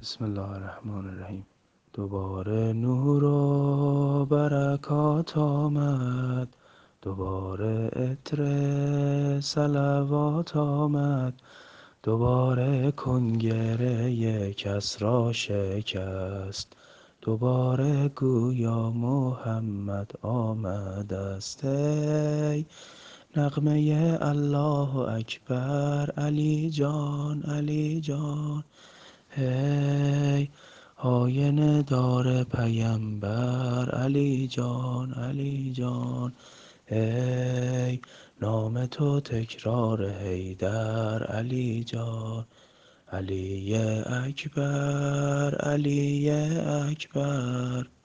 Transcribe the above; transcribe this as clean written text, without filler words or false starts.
بسم الله الرحمن الرحیم. دوباره نور و برکات آمد، دوباره عطر صلوات آمد، دوباره کنگره کس را شکست، دوباره گویا محمد آمد است. ای نغمه الله اکبر، علی جان علی جان. هی آینه دار پیمبر، علی جان علی جان. هی نام تو تکرار حیدر، علی جان. علی اکبر علی اکبر.